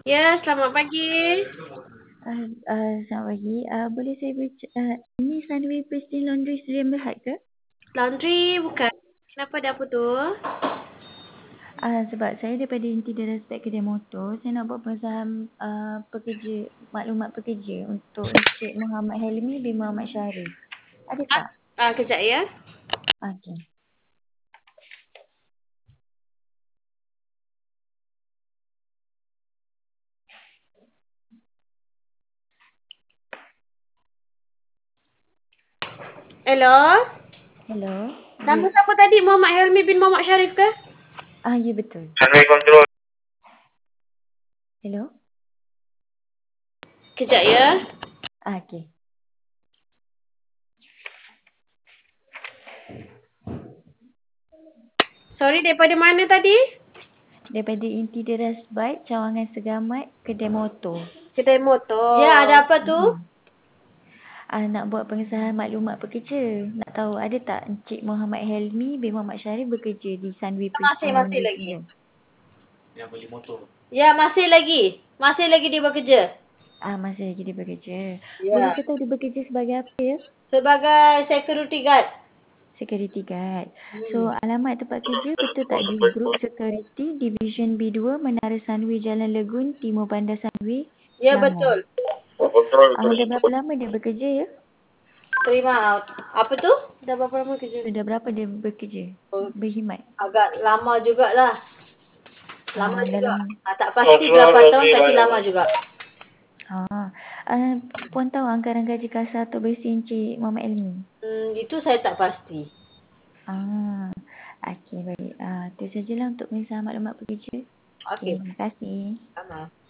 Ya, selamat pagi. Selamat pagi. Boleh saya ini Sunway Prestige Laundry Sdn Bhd ke? Laundry bukan. Kenapa ada apa tu? Sebab saya daripada Inti Respect Kedai Motor, saya nak buat pengesahan maklumat pekerja untuk Encik Muhammad Helmi bin Muhammad Syarif. Ada tak? Kejap ya. Okey. Hello. Hello. Nama Ya. siapa tadi? Muhammad Helmi bin Muhammad Syarif ke? Ya betul. Hello. Kejap ya. Okey. Sorry, daripada mana tadi? Daripada Inti Respect Cawangan Segamat Kedai Motor. Kedai motor. Ya, ada apa tu? Nak buat pengesahan maklumat pekerja. Nak tahu ada tak Encik Muhammad Helmi bin Muhammad Syarif bekerja di Sunway Prestige Masih Laundry lagi. Sdn? Yang beli motor. Ya, masih lagi. Masih lagi dia bekerja. Masih lagi dia bekerja. Ya. Boleh saya tahu dia bekerja sebagai apa ya? Sebagai security guard. Security guard. So alamat tempat kerja betul tak di Group Security Division B2 Menara Sunway Jalan Legun Timur Bandar Sunway? Ya, Selangor. betul. Dah berapa lama dia bekerja ya? Terima. Apa tu? Dah berapa lama kerja? Sudah berapa dia bekerja? Berkhidmat? Agak lama jugalah. Lama juga. Dalam Tak pasti berapa tahun tapi lama juga. Puan tahu anggaran gaji kasar atau besi Encik Muhammad Elmi? Itu saya tak pasti. Okey baik. Itu sajalah untuk pengesahan maklumat pekerja. Okey, terima kasih. Sama.